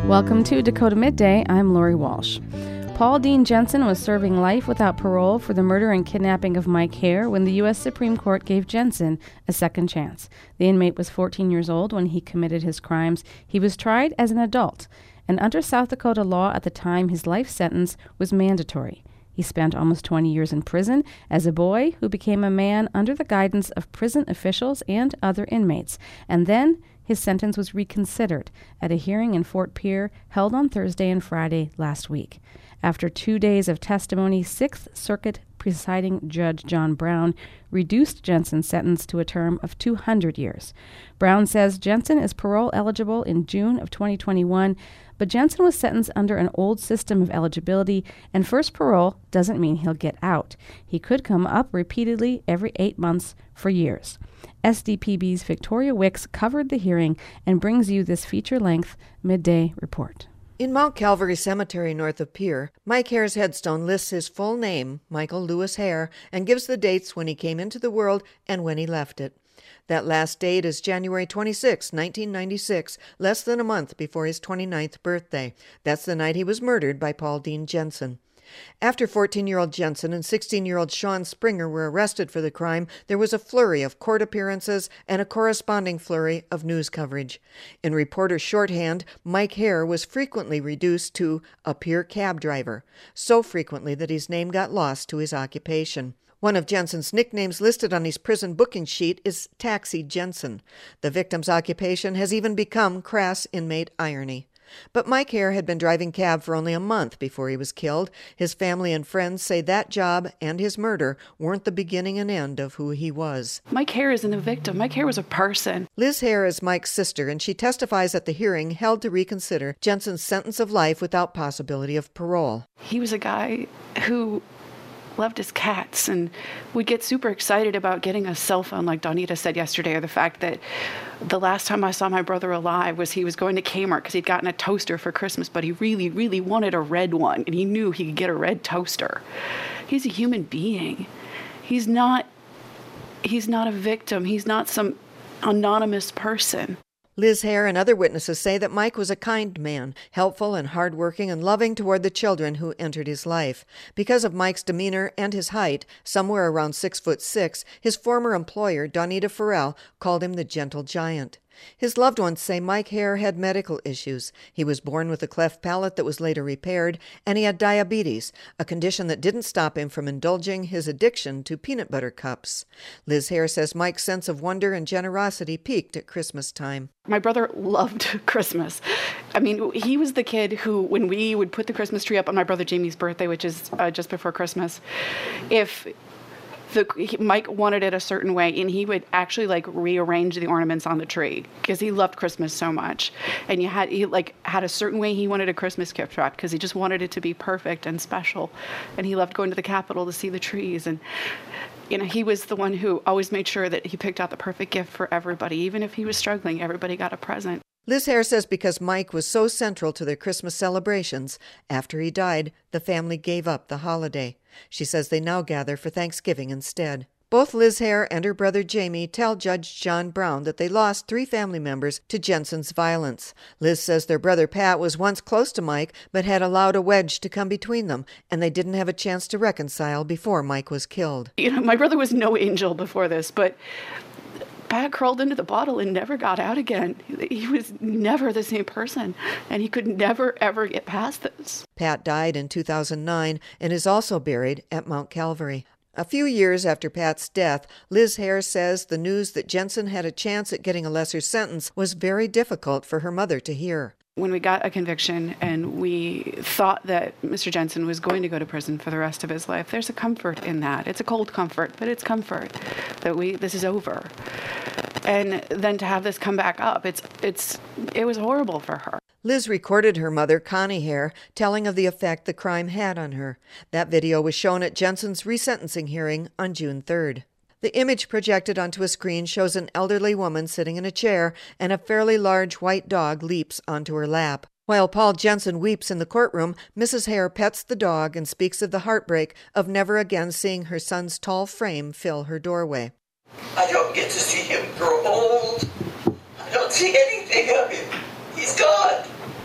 Welcome to Dakota Midday. I'm Lori Walsh. Paul Dean Jensen was serving life without parole for the murder and kidnapping of Mike Hare when the U.S. Supreme Court gave Jensen a second chance. The inmate was 14 years old when he committed his crimes. He was tried as an adult, and under South Dakota law at the time, his life sentence was mandatory. He spent almost 20 years in prison as a boy who became a man under the guidance of prison officials and other inmates, and then his sentence was reconsidered at a hearing in Fort Pierre held on Thursday and Friday last week. After 2 days of testimony, Sixth Circuit presiding Judge John Brown reduced Jensen's sentence to a term of 200 years. Brown says Jensen is parole eligible in June of 2021, but Jensen was sentenced under an old system of eligibility, and first parole doesn't mean he'll get out. He could come up repeatedly every 8 months for years. SDPB's Victoria Wicks covered the hearing and brings you this feature-length midday report. In Mount Calvary Cemetery north of Pierre, Mike Hare's headstone lists his full name, Michael Lewis Hare, and gives the dates when he came into the world and when he left it. That last date is January 26, 1996, less than a month before his 29th birthday. That's the night he was murdered by Paul Dean Jensen. After 14-year-old Jensen and 16-year-old Sean Springer were arrested for the crime, there was a flurry of court appearances and a corresponding flurry of news coverage. In reporter shorthand, Mike Hare was frequently reduced to a Pierre cab driver, so frequently that his name got lost to his occupation. One of Jensen's nicknames listed on his prison booking sheet is Taxi Jensen. The victim's occupation has even become crass inmate irony. But Mike Hare had been driving cab for only a month before he was killed. His family and friends say that job and his murder weren't the beginning and end of who he was. Mike Hare isn't a victim. Mike Hare was a person. Liz Hare is Mike's sister, and she testifies at the hearing held to reconsider Jensen's sentence of life without possibility of parole. He was a guy who loved his cats and would get super excited about getting a cell phone, like Donita said yesterday, or the fact that the last time I saw my brother alive was he was going to Kmart because he'd gotten a toaster for Christmas, but he really, really wanted a red one, and he knew he could get a red toaster. He's a human being. He's not a victim. He's not some anonymous person. Liz Hare and other witnesses say that Mike was a kind man, helpful and hardworking and loving toward the children who entered his life. Because of Mike's demeanor and his height, somewhere around 6'6", his former employer, Donita Farrell, called him the gentle giant. His loved ones say Mike Hare had medical issues. He was born with a cleft palate that was later repaired, and he had diabetes, a condition that didn't stop him from indulging his addiction to peanut butter cups. Liz Hare says Mike's sense of wonder and generosity peaked at Christmas time. My brother loved Christmas. I mean, he was the kid who, when we would put the Christmas tree up on my brother Jamie's birthday, which is just before Christmas, Mike wanted it a certain way, and he would actually rearrange the ornaments on the tree because he loved Christmas so much. And he had a certain way he wanted a Christmas gift wrapped because he just wanted it to be perfect and special. And he loved going to the Capitol to see the trees. And he was the one who always made sure that he picked out the perfect gift for everybody. Even if he was struggling, everybody got a present. Liz Hare says because Mike was so central to their Christmas celebrations, after he died, the family gave up the holiday. She says they now gather for Thanksgiving instead. Both Liz Hare and her brother Jamie tell Judge John Brown that they lost 3 family members to Jensen's violence. Liz says their brother Pat was once close to Mike, but had allowed a wedge to come between them, and they didn't have a chance to reconcile before Mike was killed. My brother was no angel before this, but Pat crawled into the bottle and never got out again. He was never the same person, and he could never, ever get past this. Pat died in 2009 and is also buried at Mount Calvary. A few years after Pat's death, Liz Hare says the news that Jensen had a chance at getting a lesser sentence was very difficult for her mother to hear. When we got a conviction and we thought that Mr. Jensen was going to go to prison for the rest of his life, there's a comfort in that. It's a cold comfort, but it's comfort that this is over. And then to have this come back up, it was horrible for her. Liz recorded her mother, Connie Hare, telling of the effect the crime had on her. That video was shown at Jensen's resentencing hearing on June 3rd. The image projected onto a screen shows an elderly woman sitting in a chair, and a fairly large white dog leaps onto her lap. While Paul Jensen weeps in the courtroom, Mrs. Hare pets the dog and speaks of the heartbreak of never again seeing her son's tall frame fill her doorway. I don't get to see him grow old. I don't see anything of him. He's gone.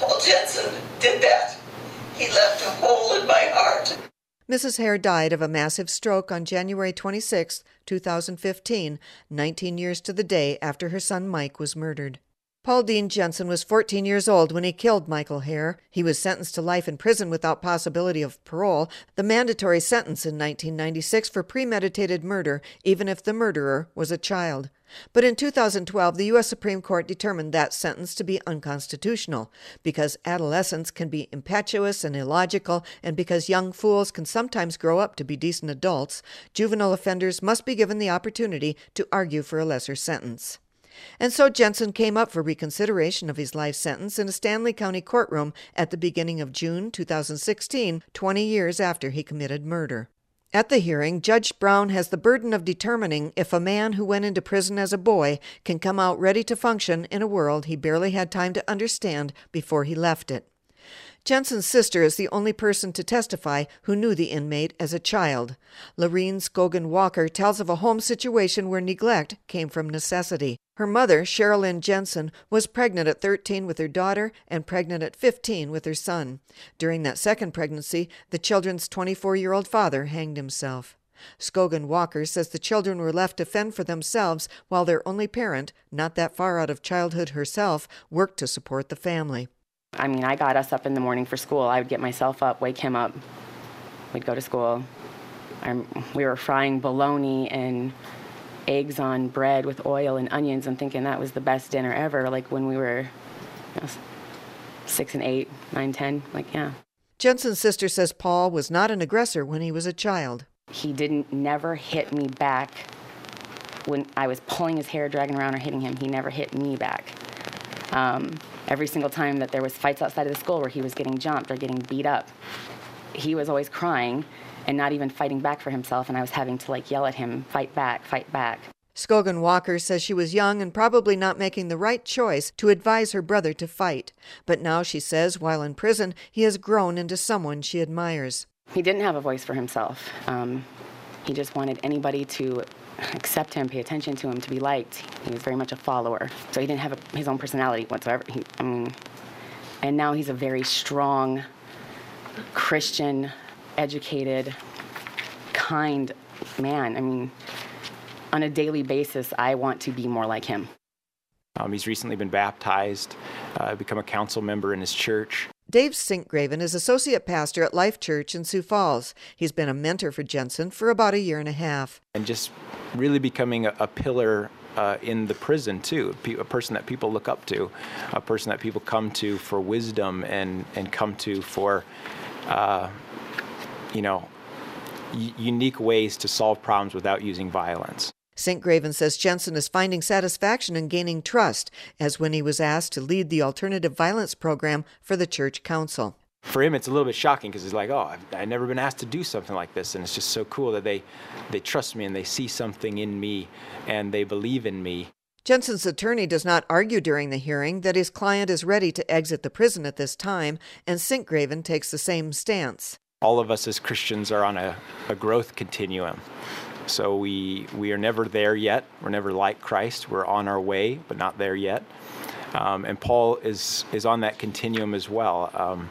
Paul Jensen did that. He left a hole in my heart. Mrs. Hare died of a massive stroke on January 26, 2015, 19 years to the day after her son Mike was murdered. Paul Dean Jensen was 14 years old when he killed Michael Hare. He was sentenced to life in prison without possibility of parole, the mandatory sentence in 1996 for premeditated murder, even if the murderer was a child. But in 2012, the U.S. Supreme Court determined that sentence to be unconstitutional because adolescents can be impetuous and illogical, and because young fools can sometimes grow up to be decent adults, juvenile offenders must be given the opportunity to argue for a lesser sentence. And so Jensen came up for reconsideration of his life sentence in a Stanley County courtroom at the beginning of June 2016, 20 years after he committed murder. At the hearing, Judge Brown has the burden of determining if a man who went into prison as a boy can come out ready to function in a world he barely had time to understand before he left it. Jensen's sister is the only person to testify who knew the inmate as a child. Lorene Scogan Walker tells of a home situation where neglect came from necessity. Her mother, Sherilyn Jensen, was pregnant at 13 with her daughter and pregnant at 15 with her son. During that second pregnancy, the children's 24-year-old father hanged himself. Scogan Walker says the children were left to fend for themselves while their only parent, not that far out of childhood herself, worked to support the family. I mean, I got us up in the morning for school. I would get myself up, wake him up. We'd go to school. We were frying bologna and eggs on bread with oil and onions and thinking that was the best dinner ever, like when we were 6 and 8, 9, 10, like, yeah. Jensen's sister says Paul was not an aggressor when he was a child. He never hit me back when I was pulling his hair, dragging around, or hitting him. He never hit me back. Every single time that there was fights outside of the school where he was getting jumped or getting beat up, he was always crying and not even fighting back for himself, and I was having to yell at him, fight back, fight back. Scogan Walker says she was young and probably not making the right choice to advise her brother to fight. But now, she says, while in prison, he has grown into someone she admires. He didn't have a voice for himself. He just wanted anybody to accept him, pay attention to him, to be liked. He was very much a follower. So he didn't have his own personality whatsoever. And now he's a very strong, Christian, educated, kind man. On a daily basis, I want to be more like him. He's recently been baptized, become a council member in his church. Dave Sinkgraven is associate pastor at Life Church in Sioux Falls. He's been a mentor for Jensen for about 1.5 years. And just really becoming a pillar in the prison, too, a person that people look up to, a person that people come to for wisdom and come to for, unique ways to solve problems without using violence. Sinkgraven says Jensen is finding satisfaction in gaining trust, as when he was asked to lead the alternative violence program for the church council. For him, it's a little bit shocking because he's like, I've never been asked to do something like this. And it's just so cool that they trust me and they see something in me and they believe in me. Jensen's attorney does not argue during the hearing that his client is ready to exit the prison at this time, and Sinkgraven takes the same stance. All of us as Christians are on a growth continuum. So we are never there yet. We're never like Christ. We're on our way, but not there yet. And Paul is on that continuum as well.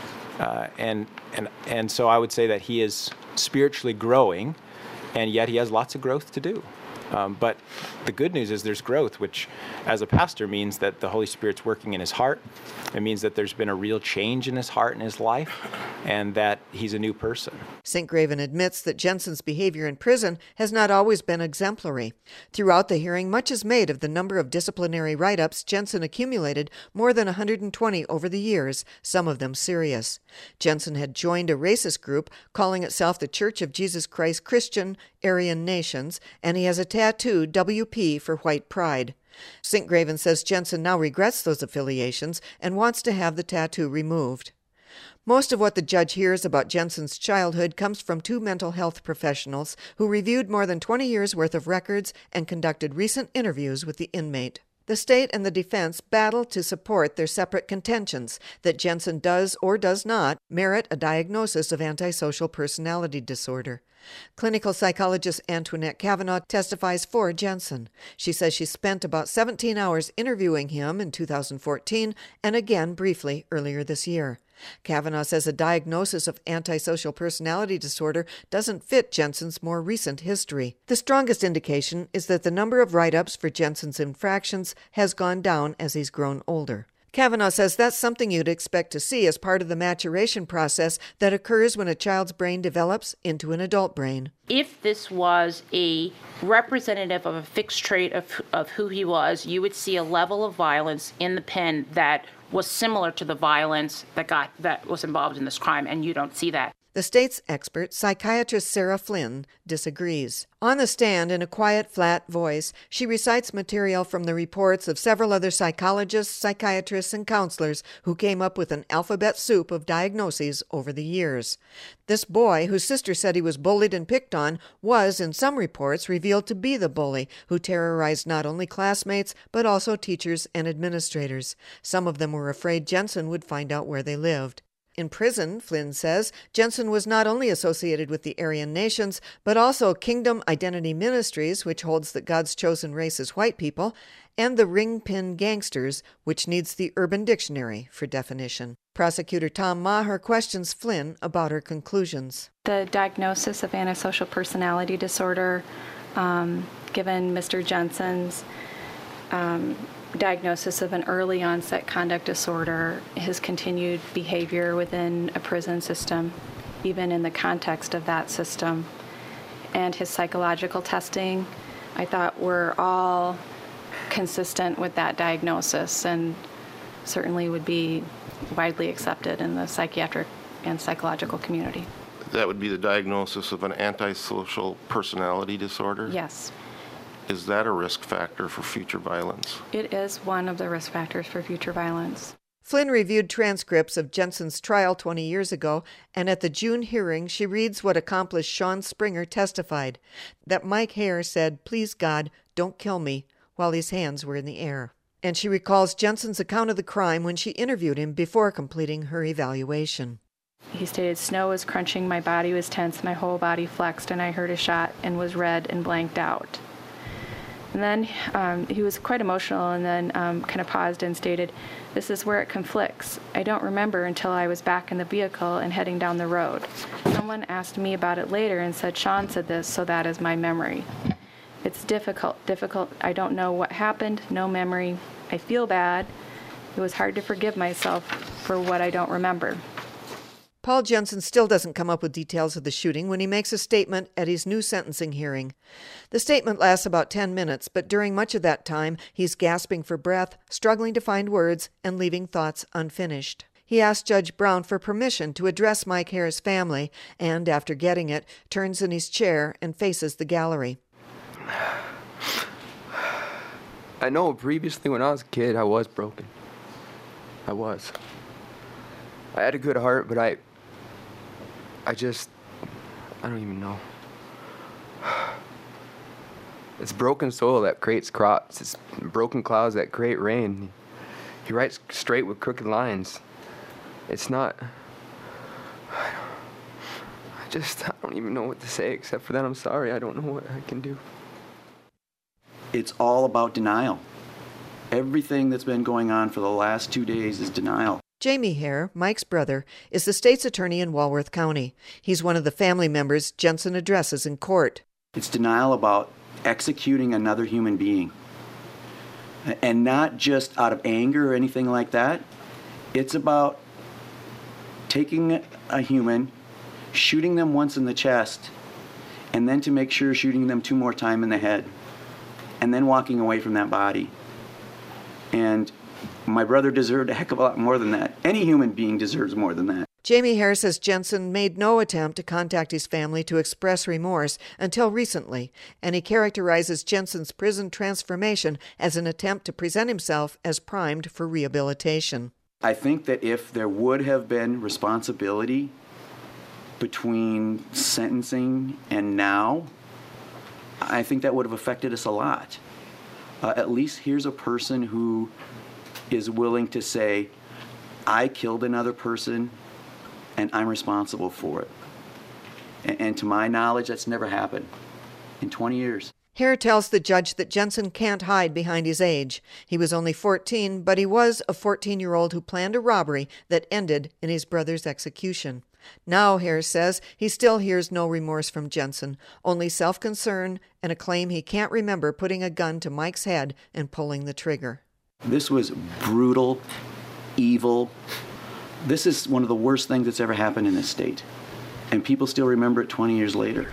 And so I would say that he is spiritually growing, and yet he has lots of growth to do. But the good news is there's growth, which as a pastor means that the Holy Spirit's working in his heart. It means that there's been a real change in his heart and his life, and that he's a new person. Sinkgraven admits that Jensen's behavior in prison has not always been exemplary. Throughout the hearing, much is made of the number of disciplinary write-ups Jensen accumulated, more than 120 over the years, some of them serious. Jensen had joined a racist group calling itself the Church of Jesus Christ Christian Aryan Nations, and he has a tattoo, WP, for white pride. Sinkgraven says Jensen now regrets those affiliations and wants to have the tattoo removed. Most of what the judge hears about Jensen's childhood comes from 2 mental health professionals who reviewed more than 20 years' worth of records and conducted recent interviews with the inmate. The state and the defense battle to support their separate contentions that Jensen does or does not merit a diagnosis of antisocial personality disorder. Clinical psychologist Antoinette Kavanaugh testifies for Jensen. She says she spent about 17 hours interviewing him in 2014 and again briefly earlier this year. Kavanaugh says a diagnosis of antisocial personality disorder doesn't fit Jensen's more recent history. The strongest indication is that the number of write-ups for Jensen's infractions has gone down as he's grown older. Kavanaugh says that's something you'd expect to see as part of the maturation process that occurs when a child's brain develops into an adult brain. If this was a representative of a fixed trait of who he was, you would see a level of violence in the pen that was similar to the violence that was involved in this crime, and you don't see that. The state's expert, psychiatrist Sarah Flynn, disagrees. On the stand, in a quiet, flat voice, she recites material from the reports of several other psychologists, psychiatrists, and counselors who came up with an alphabet soup of diagnoses over the years. This boy, whose sister said he was bullied and picked on, was, in some reports, revealed to be the bully who terrorized not only classmates, but also teachers and administrators. Some of them were afraid Jensen would find out where they lived. In prison, Flynn says, Jensen was not only associated with the Aryan nations, but also Kingdom Identity Ministries, which holds that God's chosen race is white people, and the Ring Pin Gangsters, which needs the Urban Dictionary for definition. Prosecutor Tom Maher questions Flynn about her conclusions. The diagnosis of antisocial personality disorder, given Mr. Jensen's diagnosis of an early onset conduct disorder, his continued behavior within a prison system, even in the context of that system, and his psychological testing, I thought were all consistent with that diagnosis and certainly would be widely accepted in the psychiatric and psychological community. That would be the diagnosis of an antisocial personality disorder? Yes. Is that a risk factor for future violence? It is one of the risk factors for future violence. Flynn reviewed transcripts of Jensen's trial 20 years ago, and at the June hearing, she reads what accomplished Sean Springer testified, that Mike Hare said, "Please God, don't kill me," while his hands were in the air. And she recalls Jensen's account of the crime when she interviewed him before completing her evaluation. He stated, "Snow was crunching, my body was tense, my whole body flexed, and I heard a shot and was red and blanked out." And then he was quite emotional and then kind of paused and stated, "This is where it conflicts. I don't remember until I was back in the vehicle and heading down the road. Someone asked me about it later and said, Sean said this, so that is my memory. It's difficult. I don't know what happened, no memory. I feel bad. It was hard to forgive myself for what I don't remember." Paul Jensen still doesn't come up with details of the shooting when he makes a statement at his new sentencing hearing. The statement lasts about 10 minutes, but during much of that time, he's gasping for breath, struggling to find words, and leaving thoughts unfinished. He asks Judge Brown for permission to address Mike Hare's family, and after getting it, turns in his chair and faces the gallery. I know previously when I was a kid, I was broken. I was. I had a good heart, but I don't even know. It's broken soil that creates crops. It's broken clouds that create rain. He writes straight with crooked lines. It's not... I don't even know what to say except for that I'm sorry. I don't know what I can do. It's all about denial. Everything that's been going on for the last 2 days is denial. Jamie Hare, Mike's brother, is the state's attorney in Walworth County. He's one of the family members Jensen addresses in court. It's denial about executing another human being. And not just out of anger or anything like that. It's about taking a human, shooting them once in the chest, and then to make sure shooting them 2 more times in the head, and then walking away from that body. And my brother deserved a heck of a lot more than that. Any human being deserves more than that. Jamie Hare says Jensen made no attempt to contact his family to express remorse until recently, and he characterizes Jensen's prison transformation as an attempt to present himself as primed for rehabilitation. I think that if there would have been responsibility between sentencing and now, I think that would have affected us a lot. At least here's a person who is willing to say, I killed another person and I'm responsible for it. And to my knowledge, that's never happened in 20 years. Hare tells the judge that Jensen can't hide behind his age. He was only 14, but he was a 14-year-old who planned a robbery that ended in his brother's execution. Now, Hare says, he still hears no remorse from Jensen, only self-concern and a claim he can't remember putting a gun to Mike's head and pulling the trigger. This was brutal, evil. This is one of the worst things that's ever happened in this state. And people still remember it 20 years later.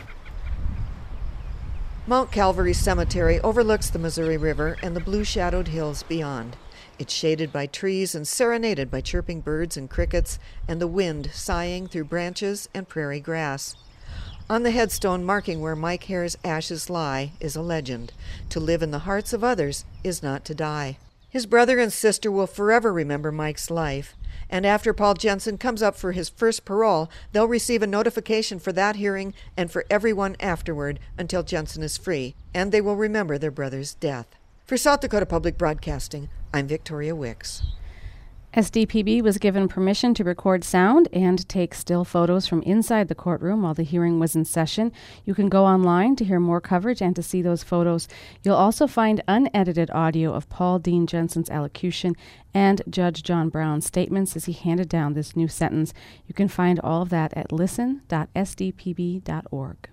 Mount Calvary Cemetery overlooks the Missouri River and the blue-shadowed hills beyond. It's shaded by trees and serenaded by chirping birds and crickets and the wind sighing through branches and prairie grass. On the headstone marking where Mike Hare's ashes lie is a legend. To live in the hearts of others is not to die. His brother and sister will forever remember Mike's life. And after Paul Jensen comes up for his first parole, they'll receive a notification for that hearing and for everyone afterward until Jensen is free, and they will remember their brother's death. For South Dakota Public Broadcasting, I'm Victoria Wicks. SDPB was given permission to record sound and take still photos from inside the courtroom while the hearing was in session. You can go online to hear more coverage and to see those photos. You'll also find unedited audio of Paul Dean Jensen's allocution and Judge John Brown's statements as he handed down this new sentence. You can find all of that at listen.sdpb.org.